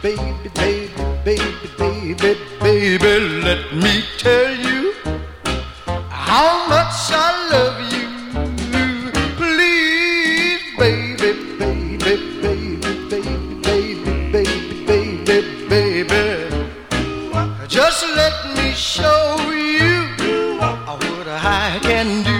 baby, baby, baby, baby, baby, let me tell you how much I love you. Please, baby, baby, baby, baby, baby, baby, baby, baby, just let me show you what I can do.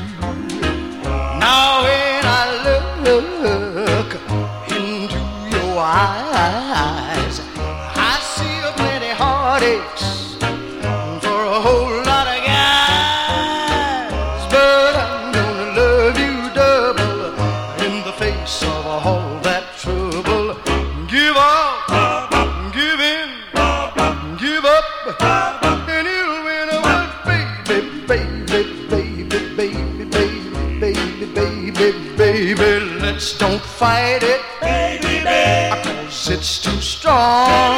Now when I look into your eyes, I see a plenty heartaches for a whole lot of guys, but I'm gonna love you double in the face of all that trouble. Give up, give in, give up, and you'll win a world, baby, baby, baby, baby, baby, baby, baby, baby. Let's don't fight it, baby, baby, 'cause it's too strong.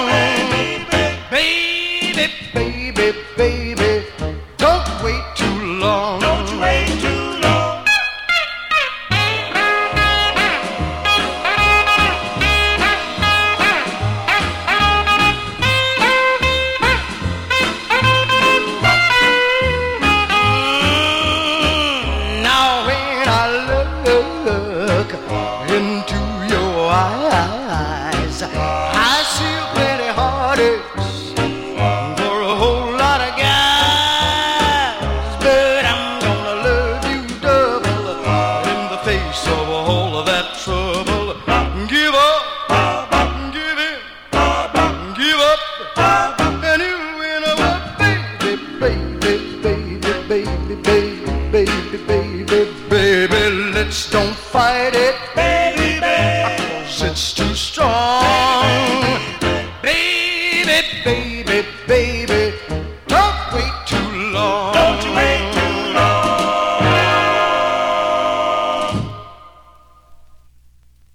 Baby, baby, baby, don't wait too long. Don't you wait too long. Now when I look into your eyes, I see plenty heartaches for a whole lot of guys, but I'm gonna love you double in the face of all of that trouble. Give up, give in, give up, and you win a world, baby, baby, baby, baby, baby, baby, baby, baby. Let's don't fight it, baby, baby, 'cause it's too strong.